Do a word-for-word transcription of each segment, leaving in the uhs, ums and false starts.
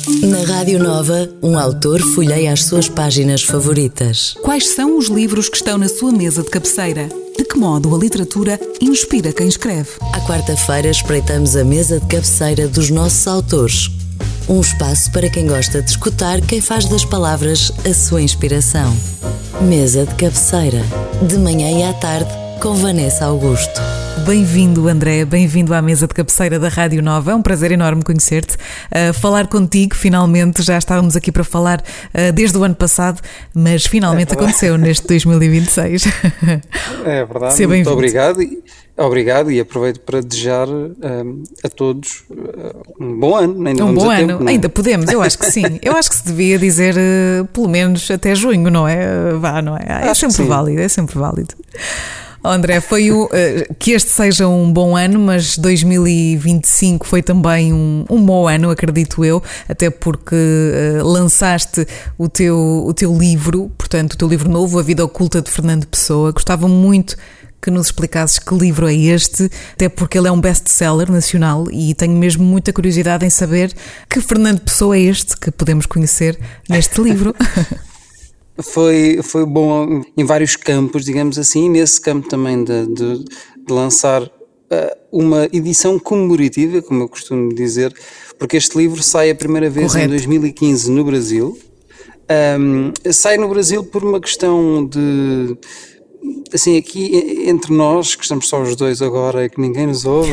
Na Rádio Nova, um autor folheia as suas páginas favoritas. Quais são os livros que estão na sua mesa de cabeceira? De que modo a literatura inspira quem escreve? À quarta-feira espreitamos a mesa de cabeceira dos nossos autores. Um espaço para quem gosta de escutar quem faz das palavras a sua inspiração. Mesa de cabeceira, de manhã e à tarde, com Vanessa Augusto. Bem-vindo, André, bem-vindo à mesa de cabeceira da Rádio Nova. É um prazer enorme conhecer-te, uh, falar contigo, finalmente. Já estávamos aqui para falar uh, desde o ano passado, mas finalmente é aconteceu neste dois mil e vinte e seis. É verdade, Seja muito obrigado e, obrigado e aproveito para desejar um, a todos um bom ano. Ainda um bom ano, tempo, ainda podemos, eu acho que sim. Eu acho que se devia dizer uh, pelo menos até junho, não é? Uh, vá, não é? É acho sempre válido, é sempre válido. Oh, André, foi o, uh, que este seja um bom ano, mas dois mil e vinte e cinco foi também um, um bom ano, acredito eu, até porque uh, lançaste o teu, o teu livro, portanto, o teu livro novo, A Vida Oculta de Fernando Pessoa. Gostava muito que nos explicasses que livro é este, até porque ele é um best-seller nacional e tenho mesmo muita curiosidade em saber que Fernando Pessoa é este que podemos conhecer neste livro. Foi, foi bom em vários campos, digamos assim, nesse campo também de, de, de lançar uh, uma edição comemorativa, como eu costumo dizer, porque este livro sai a primeira vez Correto. Em dois mil e quinze no Brasil. Um, sai no Brasil por uma questão de... Assim, aqui entre nós, que estamos só os dois agora e que ninguém nos ouve,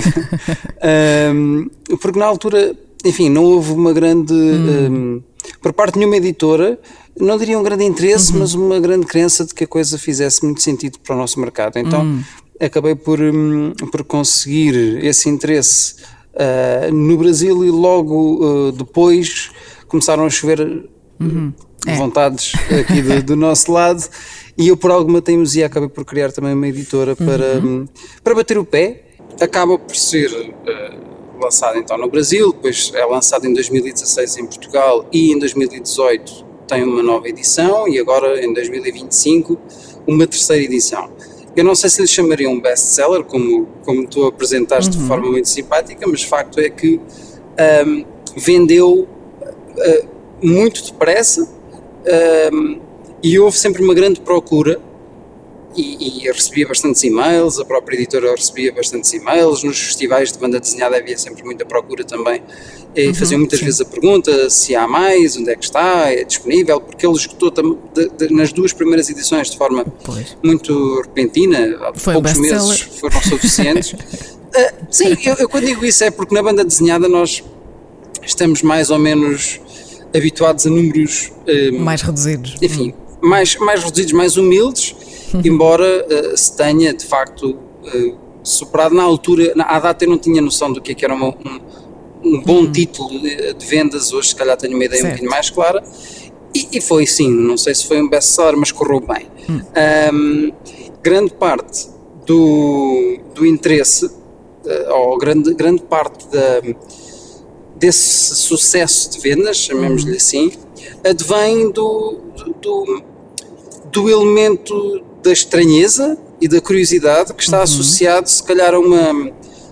um, porque na altura, enfim, não houve uma grande... Hum. Um, por parte de nenhuma editora, não diria um grande interesse, uhum. mas uma grande crença de que a coisa fizesse muito sentido para o nosso mercado. Então, uhum. acabei por, um, por conseguir esse interesse uh, no Brasil e logo uh, depois começaram a chover uhum. é. vontades aqui do, do nosso lado e eu, por alguma teimosia, acabei por criar também uma editora para, uhum. um, para bater o pé. Acaba por ser... Uh, lançado então no Brasil, depois é lançado em dois mil e dezasseis em Portugal e em dois mil e dezoito tem uma nova edição e agora em dois mil e vinte e cinco uma terceira edição. Eu não sei se lhe chamaria um best-seller, como, como tu apresentaste uhum. de forma muito simpática, mas o facto é que um, vendeu uh, muito depressa um, e houve sempre uma grande procura. E, e eu recebia bastantes e-mails, a própria editora recebia bastantes e-mails, nos festivais de banda desenhada havia sempre muita procura também, e uhum, faziam muitas sim. vezes a pergunta se há mais, onde é que está, é disponível, porque ele esgotou tam, de, de, nas duas primeiras edições de forma pois. muito repentina, Foi poucos meses foram suficientes. uh, sim, eu, eu quando digo isso é porque na banda desenhada nós estamos mais ou menos habituados a números... Uh, mais reduzidos. Enfim, uhum. mais, mais reduzidos, mais humildes, embora uh, se tenha de facto uh, superado na altura, na, à data eu não tinha noção do que, é que era uma, um, um bom hum. título de, de vendas, hoje se calhar tenho uma ideia certo. um bocadinho mais clara, e, e foi sim, não sei se foi um best-seller, mas correu bem. Hum. Um, grande parte do, do interesse, uh, ou grande, grande parte da, desse sucesso de vendas, chamemos-lhe hum. assim, advém do, do, do elemento da estranheza e da curiosidade que está uhum. associado se calhar a uma,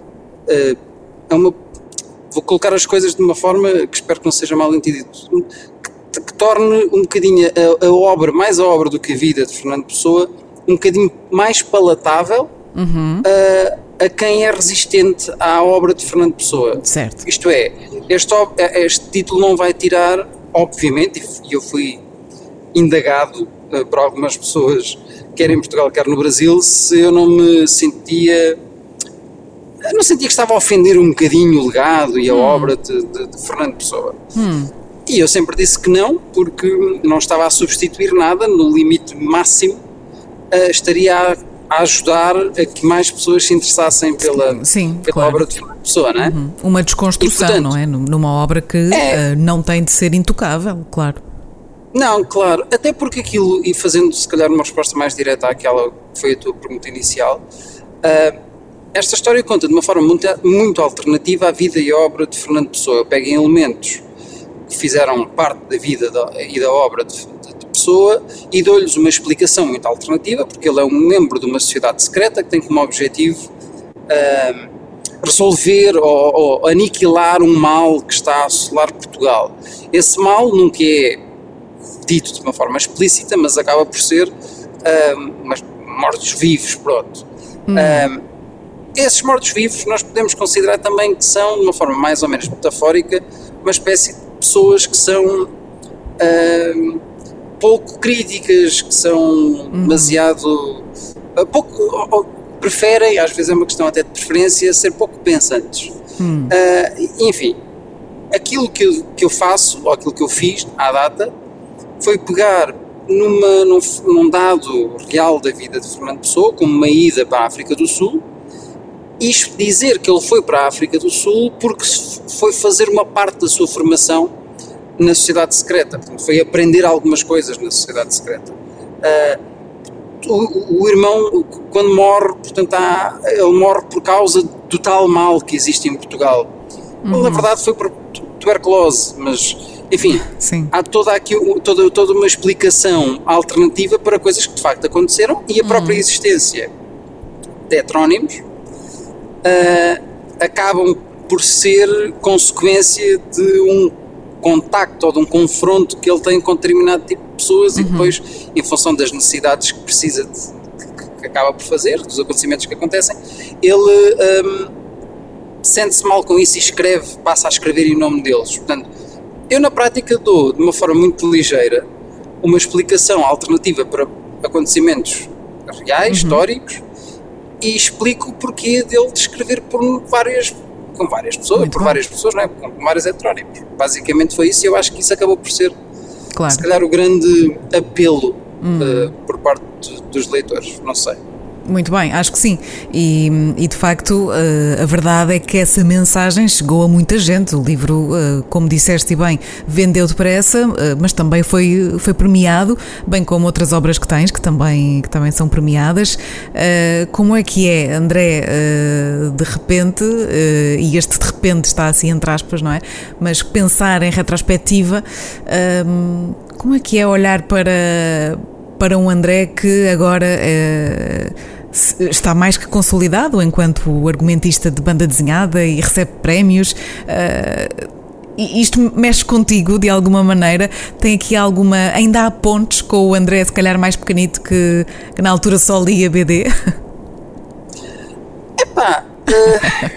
a uma, vou colocar as coisas de uma forma que espero que não seja mal entendido, que, que torne um bocadinho a, a obra, mais a obra do que a vida de Fernando Pessoa, um bocadinho mais palatável uhum. a, a quem é resistente à obra de Fernando Pessoa. Certo. Isto é, este, este título não vai tirar, obviamente, e eu fui indagado uh, por algumas pessoas, quer em Portugal, quer no Brasil, se eu não me sentia, não sentia que estava a ofender um bocadinho o legado e a hum. obra de, de, de Fernando Pessoa. Hum. E eu sempre disse que não, porque não estava a substituir nada, no limite máximo, uh, estaria a, a ajudar a que mais pessoas se interessassem pela, Sim, pela claro. obra de Fernando Pessoa, não é? Uhum. Uma desconstrução, e, portanto, não é? Numa obra que é, uh, não tem de ser intocável, claro. Não, claro, até porque aquilo, e fazendo se calhar uma resposta mais direta àquela que foi a tua pergunta inicial, uh, esta história conta de uma forma muito, muito alternativa à vida e obra de Fernando Pessoa. Pega em elementos que fizeram parte da vida da, e da obra de, de, de Pessoa e dou-lhes uma explicação muito alternativa, porque ele é um membro de uma sociedade secreta que tem como objetivo uh, resolver ou, ou aniquilar um mal que está a assolar Portugal. Esse mal nunca é dito de uma forma explícita, mas acaba por ser uh, mas mortos-vivos, pronto. Hum. Uh, esses mortos-vivos nós podemos considerar também que são, de uma forma mais ou menos metafórica, uma espécie de pessoas que são uh, pouco críticas, que são hum. demasiado... Uh, pouco... Uh, preferem, às vezes é uma questão até de preferência, ser pouco pensantes. Hum. Uh, enfim, aquilo que eu, que eu faço, ou aquilo que eu fiz à data, foi pegar numa, num, num dado real da vida de Fernando Pessoa, como uma ida para a África do Sul, e dizer que ele foi para a África do Sul porque foi fazer uma parte da sua formação na sociedade secreta, portanto, foi aprender algumas coisas na sociedade secreta. Uh, O, o irmão, quando morre, portanto, há, ele morre por causa do tal mal que existe em Portugal. Uhum. Na verdade foi por tuberculose, mas, enfim, Sim. há toda, aqui, toda, toda uma explicação alternativa para coisas que de facto aconteceram, e a própria uhum. existência de heterónimos uh, acabam por ser consequência de um contacto ou de um confronto que ele tem com determinado tipo de pessoas, uhum. e depois, em função das necessidades que precisa de, que, que acaba por fazer, dos acontecimentos que acontecem, ele um, sente-se mal com isso e escreve, passa a escrever em nome deles. Portanto, eu na prática dou, de uma forma muito ligeira, uma explicação alternativa para acontecimentos reais, uhum. históricos, e explico o porquê dele de escrever por várias com várias pessoas, Muito por bom. várias pessoas, não é? Com vários heterónimos. Basicamente foi isso, e eu acho que isso acabou por ser, claro. se calhar, o grande apelo hum. uh, por parte de, dos leitores, não sei. Muito bem, acho que sim, e, e de facto uh, a verdade é que essa mensagem chegou a muita gente. O livro, uh, como disseste bem, vendeu depressa, uh, mas também foi, foi premiado, bem como outras obras que tens, que também, que também são premiadas. Uh, como é que é, André, uh, de repente, uh, e este de repente está assim entre aspas, não é? Mas pensar em retrospectiva, uh, como é que é olhar para... para um André que agora é, está mais que consolidado enquanto argumentista de banda desenhada e recebe prémios. Uh, isto mexe contigo de alguma maneira? Tem aqui alguma... Ainda há pontes com o André, se calhar mais pequenito, que, que na altura só lia B D? Epá... Uh...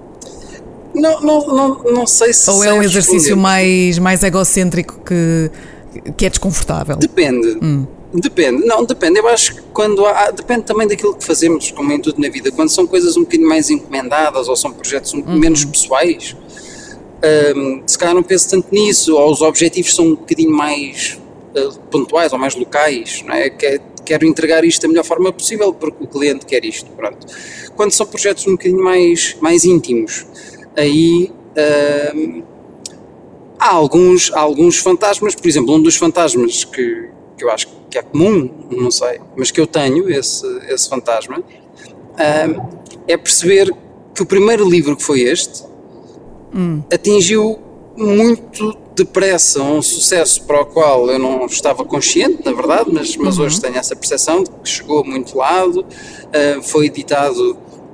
não, não, não, não sei se... Ou é um exercício mais, mais egocêntrico que, que é desconfortável? Depende. Hum. Depende, não, depende, eu acho que quando há, depende também daquilo que fazemos, como em tudo na vida, quando são coisas um bocadinho mais encomendadas ou são projetos um, uhum. menos pessoais, um, se calhar não penso tanto nisso, ou os objetivos são um bocadinho mais uh, pontuais ou mais locais, não é? Que, quero entregar isto da melhor forma possível porque o cliente quer isto, pronto. Quando são projetos um bocadinho mais, mais íntimos, aí um, há, alguns, há alguns fantasmas, por exemplo, um dos fantasmas que, que eu acho que é comum, não sei, mas que eu tenho, esse, esse fantasma, um, é perceber que o primeiro livro, que foi este, hum. atingiu muito depressa um sucesso para o qual eu não estava consciente, na verdade, mas, mas uhum. hoje tenho essa percepção de que chegou a muito lado, uh, foi editado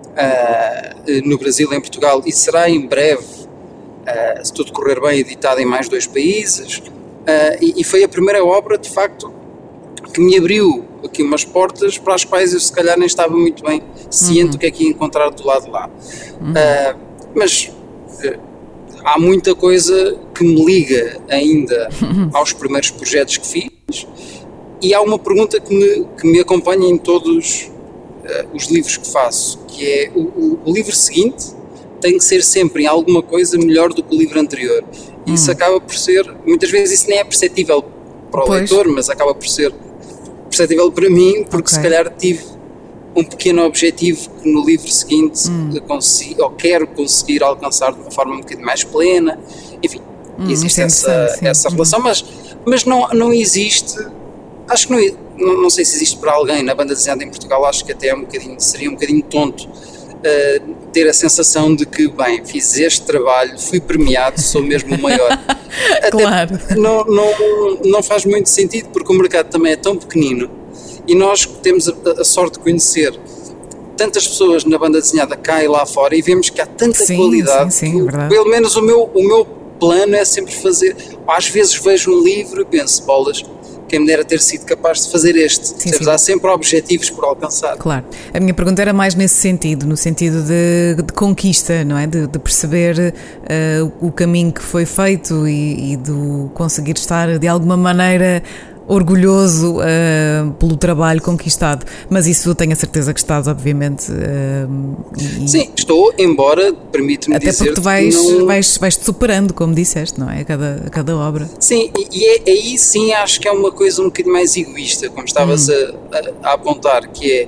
uh, no Brasil, em Portugal, e será em breve, uh, se tudo correr bem, editado em mais dois países, uh, e, e foi a primeira obra, de facto, que me abriu aqui umas portas para as quais eu se calhar nem estava muito bem ciente uhum. do que é que ia encontrar do lado de lá. Uhum. Uh, mas uh, há muita coisa que me liga ainda uhum. aos primeiros projetos que fiz, e há uma pergunta que me, que me acompanha em todos uh, os livros que faço, que é o, o, o livro seguinte tem que ser sempre em alguma coisa melhor do que o livro anterior. E uhum. isso acaba por ser, muitas vezes isso nem é perceptível para o pois. leitor, mas acaba por ser perceptível para mim, porque okay. se calhar tive um pequeno objetivo que no livro seguinte hum. consigo, ou quero conseguir alcançar de uma forma um bocadinho mais plena, enfim, hum, existe é essa, essa relação, uhum. mas, mas não, não existe, acho que não, não, não sei se existe para alguém na banda desenhada em Portugal, acho que até é um bocadinho, seria um bocadinho tonto uh, ter a sensação de que, bem, fiz este trabalho, fui premiado, sou mesmo o maior. Até claro. não, não, não faz muito sentido, porque o mercado também é tão pequenino e nós temos a, a sorte de conhecer tantas pessoas na banda desenhada cá e lá fora e vemos que há tanta sim, qualidade, sim, sim, que, verdade. pelo menos o meu, o meu plano é sempre fazer, às vezes vejo um livro e penso, bolas, quem me dera ter sido capaz de fazer este. Sim, sim. Há sempre objetivos por alcançar. Claro. A minha pergunta era mais nesse sentido, no sentido de, de conquista, não é? De, de perceber uh, o caminho que foi feito e, e do conseguir estar de alguma maneira orgulhoso uh, pelo trabalho conquistado. Mas isso eu tenho a certeza que estás, obviamente. Uh, e, Sim, estou, embora permite-me até dizer porque tu vais, não... vais, vais te superando, como disseste, não é? A cada, a cada obra. Sim, e, e é, aí sim acho que é uma coisa um bocadinho mais egoísta, como estavas hum. a, a, a apontar, que é,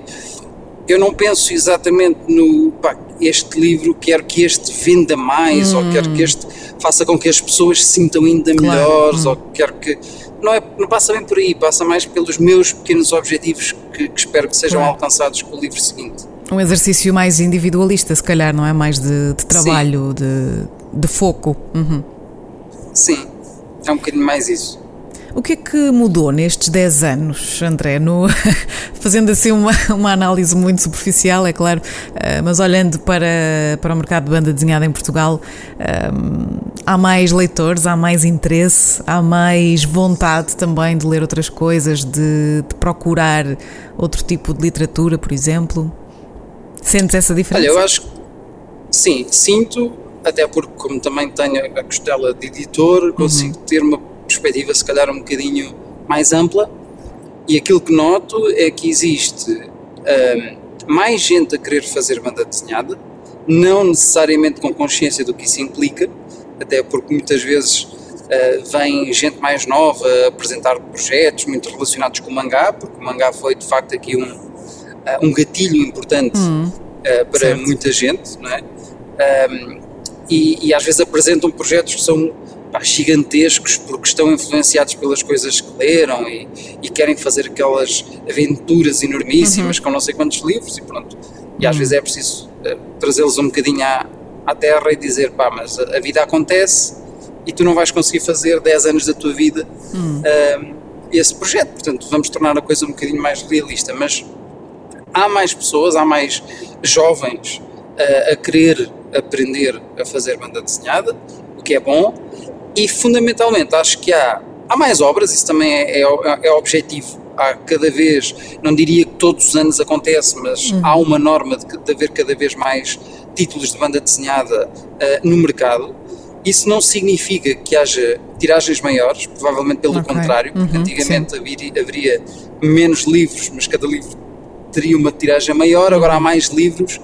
eu não penso exatamente no, pá, este livro, quero que este venda mais, hum. ou quero que este faça com que as pessoas se sintam ainda claro. melhores, hum. ou quero que... Não, é, não passa bem por aí, passa mais pelos meus pequenos objetivos que, que espero que sejam claro. alcançados com o livro seguinte. Um exercício mais individualista, se calhar, não é? Mais de, de trabalho, de, de foco. Uhum. Sim, é um bocadinho mais isso. O que é que mudou nestes dez anos, André? No, fazendo assim uma, uma análise muito superficial, é claro, uh, mas olhando para, para o mercado de banda desenhada em Portugal, um, há mais leitores, há mais interesse, há mais vontade também de ler outras coisas, de, de procurar outro tipo de literatura, por exemplo. Sentes essa diferença? Olha, eu acho que sim, sinto, até porque como também tenho a costela de editor, consigo uhum. ter uma perspectiva se calhar um bocadinho mais ampla, e aquilo que noto é que existe um, mais gente a querer fazer banda desenhada, não necessariamente com consciência do que isso implica, até porque muitas vezes uh, vem gente mais nova a apresentar projetos muito relacionados com o mangá, porque o mangá foi de facto aqui um, uh, um gatilho importante uhum. uh, para certo. muita gente, não é? Um, e, e às vezes apresentam projetos que são gigantescos porque estão influenciados pelas coisas que leram e, e querem fazer aquelas aventuras enormíssimas uhum. com não sei quantos livros e pronto, e uhum. às vezes é preciso uh, trazê-los um bocadinho à, à terra e dizer, pá, mas a, a vida acontece e tu não vais conseguir fazer dez anos da tua vida uhum. uh, esse projeto, portanto vamos tornar a coisa um bocadinho mais realista, mas há mais pessoas, há mais jovens uh, a querer aprender a fazer banda desenhada, o que é bom. E fundamentalmente acho que há, há mais obras, isso também é, é, é objetivo, há cada vez, não diria que todos os anos acontece, mas uhum. há uma norma de, de haver cada vez mais títulos de banda desenhada uh, no mercado. Isso não significa que haja tiragens maiores, provavelmente pelo okay. contrário, porque uhum, antigamente haveria, haveria menos livros, mas cada livro teria uma tiragem maior, uhum. agora há mais livros,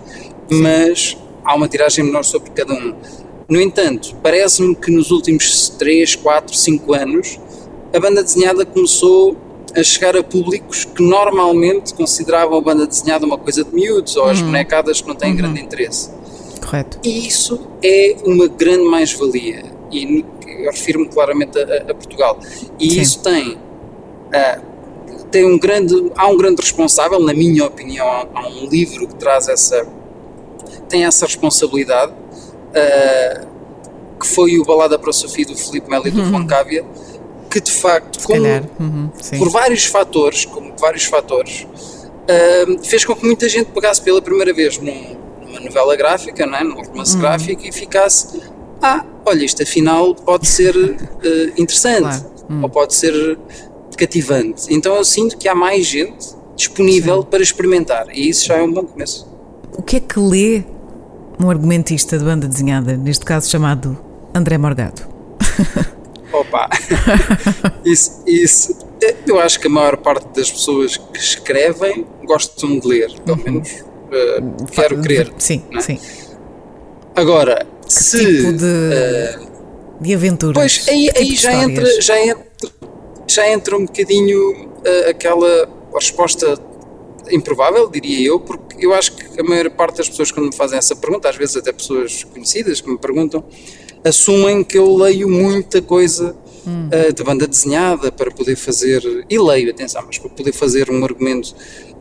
mas há uma tiragem menor sobre cada um. No entanto, parece-me que nos últimos três, quatro, cinco anos a banda desenhada começou a chegar a públicos que normalmente consideravam a banda desenhada uma coisa de miúdos ou as uhum. bonecadas que não têm uhum. grande interesse. Correto. E isso é uma grande mais-valia, e eu refiro-me claramente a, a Portugal. E Sim. isso tem, uh, tem um grande, há um grande responsável, na minha opinião, há, há um livro que traz essa, tem essa responsabilidade. Uh, que foi o Balada para o Sofia do Filipe Melo e do João Cávia, que de facto, como, uhum, por vários fatores, como vários fatores, uh, fez com que muita gente pegasse pela primeira vez num, numa novela gráfica, não é? Num romance uhum. gráfico, e ficasse, ah, olha, isto afinal pode ser uh, interessante, claro. uhum. ou pode ser cativante. Então eu sinto que há mais gente disponível Sim. para experimentar, e isso já é um bom começo. O que é que lê um argumentista de banda desenhada, neste caso chamado André Morgado? Opa, isso, isso, eu acho que a maior parte das pessoas que escrevem gostam de ler, pelo uhum. menos uh, quero crer. Sim, é? sim. Agora, que se... tipo de, uh, de aventuras? Pois, aí, tipo aí já, entra, já, entra, já entra um bocadinho uh, aquela resposta improvável, diria eu, porque eu acho que a maior parte das pessoas, quando me fazem essa pergunta, às vezes até pessoas conhecidas que me perguntam, assumem que eu leio muita coisa hum. uh, de banda desenhada para poder fazer, e leio, atenção, mas para poder fazer um argumento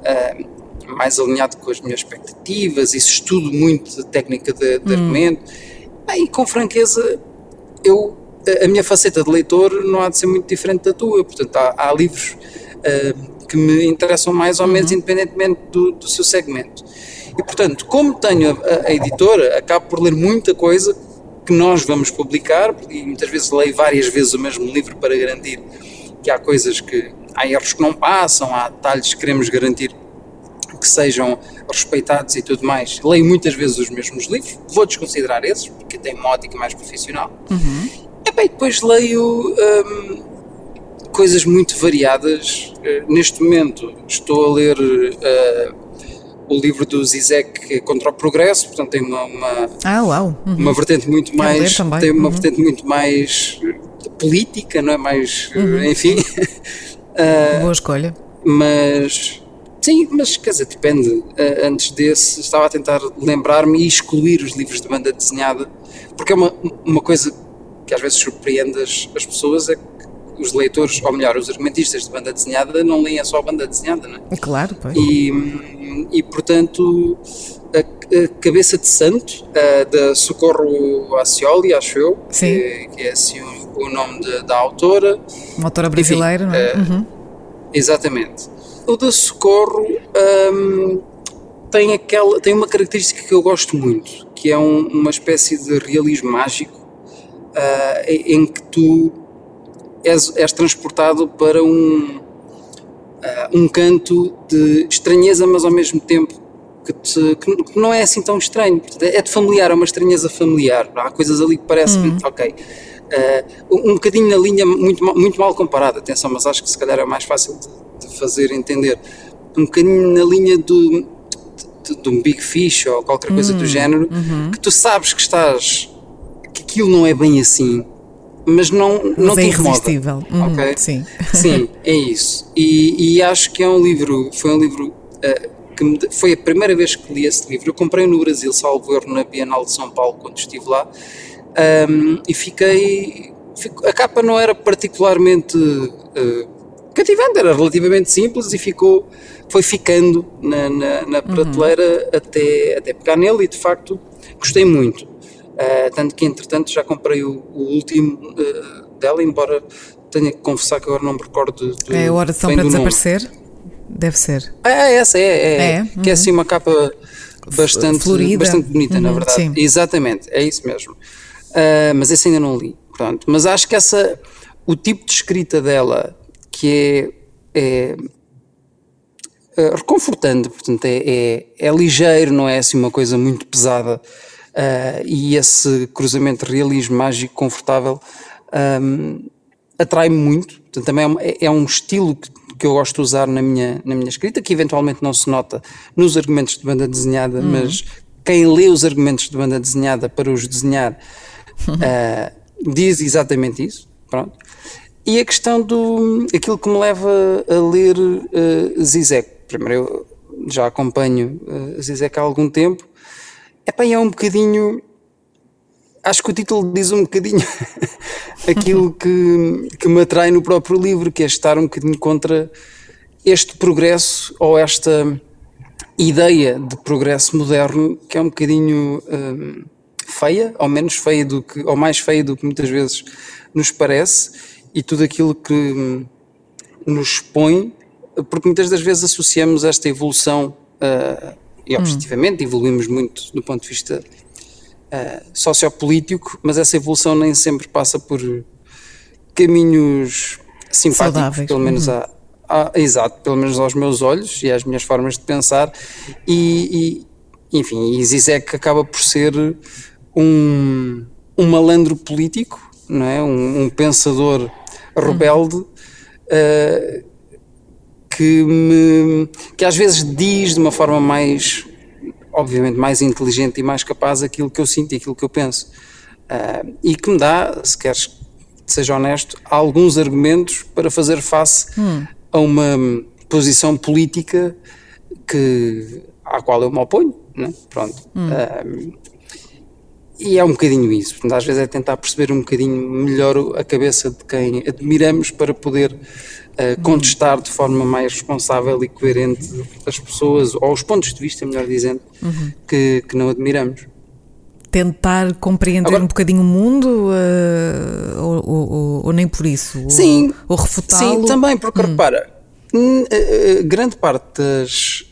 uh, mais alinhado com as minhas expectativas, e estudo muito a técnica de, de hum. argumento. E com franqueza, eu, a minha faceta de leitor não há de ser muito diferente da tua, portanto há, há livros uh, que me interessam mais ou menos, uhum. independentemente do, do seu segmento. E, portanto, como tenho a, a editora, acabo por ler muita coisa que nós vamos publicar, e muitas vezes leio várias vezes o mesmo livro para garantir que há coisas que, há erros que não passam, há detalhes que queremos garantir que sejam respeitados e tudo mais. Leio muitas vezes os mesmos livros, vou desconsiderar esses, porque têm uma ótica mais profissional. Uhum. E bem, depois leio hum, coisas muito variadas. Uh, neste momento estou a ler uh, o livro do Zizek Contra o Progresso, portanto tem uma, uma, ah, uau. Uhum. uma vertente muito mais, tem uma uhum. vertente muito mais política, não é? Mais, uhum. enfim. uh, Boa escolha. Mas... Sim, mas quer dizer, depende. Antes desse, estava a tentar lembrar-me e excluir os livros de banda desenhada, porque é uma, uma coisa que às vezes surpreende as, as pessoas, é que os leitores, ou melhor, os argumentistas de banda desenhada não leem só a banda desenhada, não é? Claro, pois. E, e portanto, a, a Cabeça de Santo, a, da Socorro Acioli, acho eu, que, que é assim o, o nome de, da autora. Uma autora brasileira, enfim, não é? Uhum. Exatamente. O da Socorro um, tem, aquela, tem uma característica que eu gosto muito, que é um, uma espécie de realismo mágico uh, em que tu és, és transportado para um, uh, um canto de estranheza, mas ao mesmo tempo que, te, que não é assim tão estranho. É de familiar, é uma estranheza familiar. Há coisas ali que parecem, hum. ok, uh, um bocadinho na linha muito, muito mal comparada, atenção, mas acho que se calhar é mais fácil de de fazer entender, um bocadinho na linha do, de, de um Big Fish ou qualquer coisa uhum, do género, uhum. que tu sabes que estás, que aquilo não é bem assim, mas não, mas não é te irresistível. Uhum, ok? Sim. Sim, é isso. E, e acho que é um livro, foi um livro uh, que me, foi a primeira vez que li esse livro. Eu comprei no Brasil, salvo erro, na Bienal de São Paulo, quando estive lá, um, e fiquei, fico, a capa não era particularmente uh, cativante, era relativamente simples e ficou, foi ficando na, na, na prateleira uhum. até, até pegar nele, e de facto gostei muito, uh, tanto que entretanto já comprei o, o último uh, dela, embora tenha que confessar que agora não me recordo do, é a Oração para Desaparecer? Nome. Deve ser. É essa, é, é, é. Uhum. Que é assim uma capa bastante, florida, bastante bonita, uhum, na verdade. Sim. Exatamente, é isso mesmo. Uh, mas esse ainda não li, pronto. Mas acho que essa, o tipo de escrita dela, que é, é, é reconfortante, portanto é, é, é ligeiro, não é assim uma coisa muito pesada, uh, e esse cruzamento de realismo mágico confortável um, atrai-me muito, portanto também é, é um estilo que, que eu gosto de usar na minha, na minha escrita, que eventualmente não se nota nos argumentos de banda desenhada, uhum. mas quem lê os argumentos de banda desenhada para os desenhar uh, diz exatamente isso, pronto. E a questão do, aquilo que me leva a ler uh, Zizek, primeiro eu já acompanho uh, Zizek há algum tempo, epá, é um bocadinho, acho que o título diz um bocadinho aquilo que, que me atrai no próprio livro, que é estar um bocadinho contra este progresso, ou esta ideia de progresso moderno, que é um bocadinho um, feia, ou menos feia do que, ou mais feia do que muitas vezes nos parece, e tudo aquilo que nos expõe, porque muitas das vezes associamos esta evolução, uh, e objetivamente hum. evoluímos muito do ponto de vista uh, sociopolítico, mas essa evolução nem sempre passa por caminhos simpáticos, saudáveis. Pelo menos uhum. a, a, exato, pelo menos aos meus olhos e às minhas formas de pensar, e, e enfim, e Zizek acaba por ser um, um malandro político, não é? um, um pensador rebelde, uh, que, me, que às vezes diz de uma forma mais, obviamente mais inteligente e mais capaz aquilo que eu sinto e aquilo que eu penso, uh, e que me dá, se queres que seja honesto, alguns argumentos para fazer face hum. a uma posição política que, à qual eu me oponho, não é? Pronto. Hum. Uh, E é um bocadinho isso, portanto, às vezes é tentar perceber um bocadinho melhor a cabeça de quem admiramos para poder uh, contestar de forma mais responsável e coerente as pessoas, ou os pontos de vista, melhor dizendo, uhum. que, que não admiramos. Tentar compreender Agora, um bocadinho o mundo, uh, ou, ou, ou nem por isso? Sim, ou, ou refutá-lo? Sim, também, porque hum. repara, grande parte das,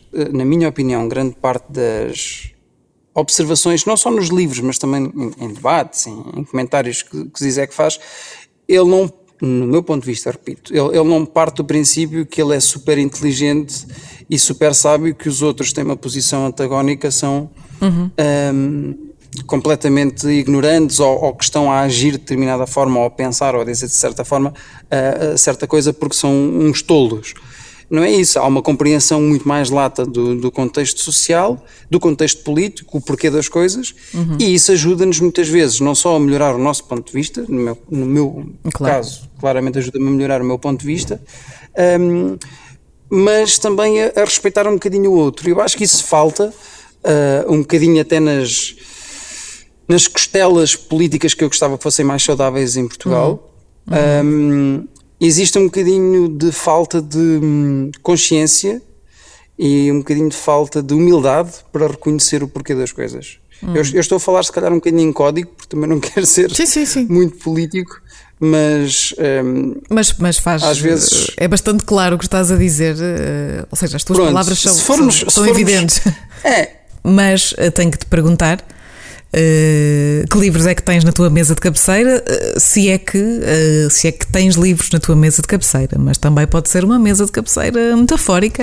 na minha opinião, grande parte das observações, não só nos livros, mas também em, em debates, em, em comentários que, que Zizek faz, ele não, no meu ponto de vista, repito, ele, ele não parte do princípio que ele é super inteligente e super sábio, que os outros têm uma posição antagónica, são uhum. um, completamente ignorantes ou, ou que estão a agir de determinada forma ou a pensar ou a dizer de certa forma uh, certa coisa porque são uns tolos. Não é isso, há uma compreensão muito mais lata do, do contexto social, do contexto político, o porquê das coisas, uhum. e isso ajuda-nos muitas vezes não só a melhorar o nosso ponto de vista, no meu, no meu claro. caso, claramente ajuda-me a melhorar o meu ponto de vista, um, mas também a, a respeitar um bocadinho o outro. Eu acho que isso falta uh, um bocadinho até nas, nas costelas políticas que eu gostava que fossem mais saudáveis em Portugal. Uhum. Uhum. Um, Existe um bocadinho de falta de hum, consciência e um bocadinho de falta de humildade para reconhecer o porquê das coisas. Hum. Eu, eu estou a falar se calhar um bocadinho em código, porque também não quero ser sim, sim, sim. muito político, mas, hum, mas, mas faz, às vezes... É bastante claro o que estás a dizer, uh, ou seja, as tuas Pronto, palavras são, formos, são, são formos, evidentes. É. Mas uh, tenho que te perguntar... Uh, que livros é que tens na tua mesa de cabeceira, uh, se, é que, uh, se é que tens livros na tua mesa de cabeceira, mas também pode ser uma mesa de cabeceira metafórica.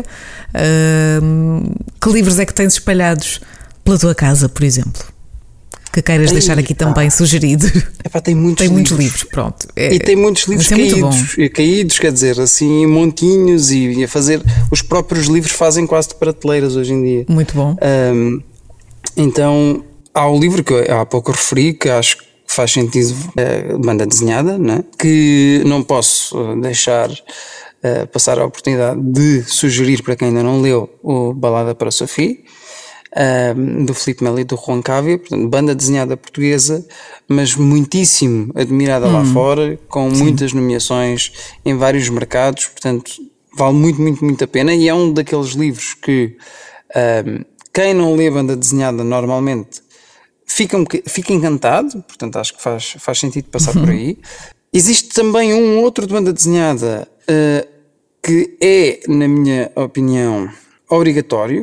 Uh, que livros é que tens espalhados pela tua casa, por exemplo, que queiras Ei, deixar aqui pá. também sugerido? Epá, tem muitos tem livros. muitos livros, pronto. É, e tem muitos livros é caídos, e caídos, quer dizer, assim, montinhos, e, e a fazer, os próprios livros fazem quase de prateleiras hoje em dia. Muito bom. Um, então... Há o livro que eu há pouco referi, que acho que faz sentido, é, banda desenhada, né? Que não posso deixar uh, passar a oportunidade de sugerir para quem ainda não leu o Balada para Sophie, uh, do Filipe Melo e do Juan Cávia, portanto, banda desenhada portuguesa, mas muitíssimo admirada hum. lá fora, com Sim. muitas nomeações em vários mercados, portanto vale muito, muito, muito a pena, e é um daqueles livros que uh, quem não lê banda desenhada normalmente Fica, um, fica encantado, portanto acho que faz, faz sentido passar por aí. Existe também um outro de banda desenhada uh, que é, na minha opinião, obrigatório,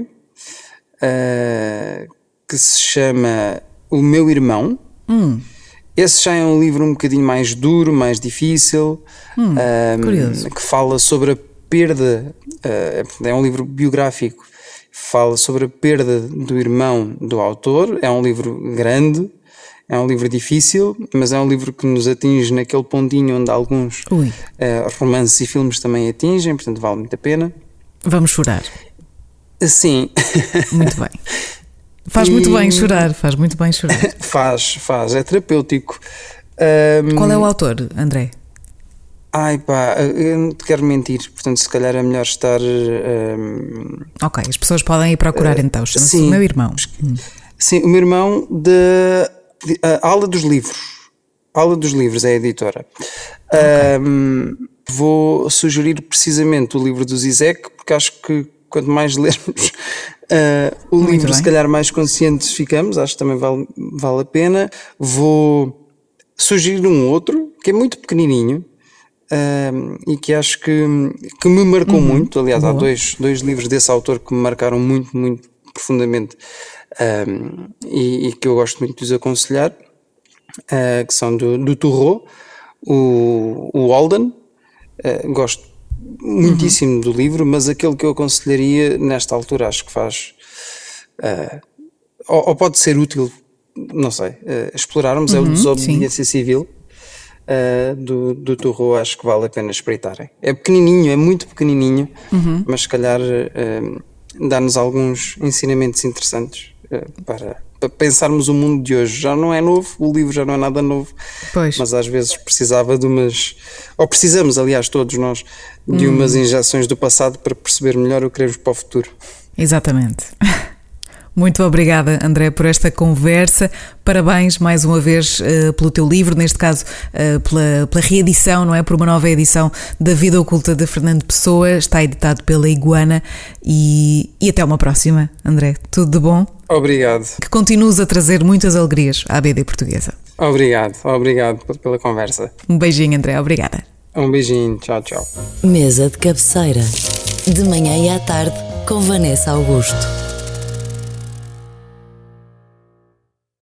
uh, que se chama O Meu Irmão. Hum. Esse já é um livro um bocadinho mais duro, mais difícil, hum, um, que fala sobre a perda, uh, é um livro biográfico, fala sobre a perda do irmão do autor. É um livro grande, é um livro difícil, mas é um livro que nos atinge naquele pontinho onde alguns uh, romances e filmes também atingem, portanto vale muito a pena. Vamos chorar. Sim. Muito bem. Faz e... muito bem chorar, faz muito bem chorar. faz, faz, é terapêutico. Um... Qual é o autor, André? Ai pá, eu não te quero mentir, portanto se calhar é melhor estar... Um, ok, as pessoas podem ir procurar uh, então, chama-se O Meu Irmão. Hum. Sim, O Meu Irmão, da Aula dos Livros. Aula dos Livros é a editora. Okay. Um, vou sugerir precisamente o livro do Zizek, porque acho que quanto mais lermos uh, o Muito livro, bem. se calhar mais conscientes ficamos, acho que também vale, vale a pena. Vou sugerir um outro, que é muito pequenininho, Um, e que acho que, que me marcou uhum. muito. Aliás, Boa. há dois, dois livros desse autor que me marcaram muito, muito profundamente, um, e, e que eu gosto muito de os aconselhar, uh, que são do, do Thoreau, o, o Walden. Uh, gosto muitíssimo uhum. do livro, mas aquele que eu aconselharia nesta altura, acho que faz uh, ou, ou pode ser útil, não sei, uh, explorarmos, uhum, é o Desobediência sim. Civil. Uh, do, do Thoreau, acho que vale a pena espreitarem. É pequenininho, é muito pequenininho, uhum. mas se calhar uh, dá-nos alguns ensinamentos interessantes uh, para, para pensarmos o mundo de hoje. Já não é novo, o livro já não é nada novo, pois. mas às vezes precisava de umas, ou precisamos, aliás, todos nós, de hum. umas injeções do passado para perceber melhor o que queremos para o futuro. Exatamente. Muito obrigada, André, por esta conversa. Parabéns mais uma vez uh, pelo teu livro, neste caso uh, pela, pela reedição, não é? Por uma nova edição da Vida Oculta de Fernando Pessoa. Está editado pela Iguana e, e até uma próxima, André. Tudo de bom? Obrigado. Que continues a trazer muitas alegrias à B D Portuguesa. Obrigado, obrigado pela conversa. Um beijinho, André, obrigada. Um beijinho, tchau, tchau. Mesa de Cabeceira, de manhã e à tarde, com Vanessa Augusto.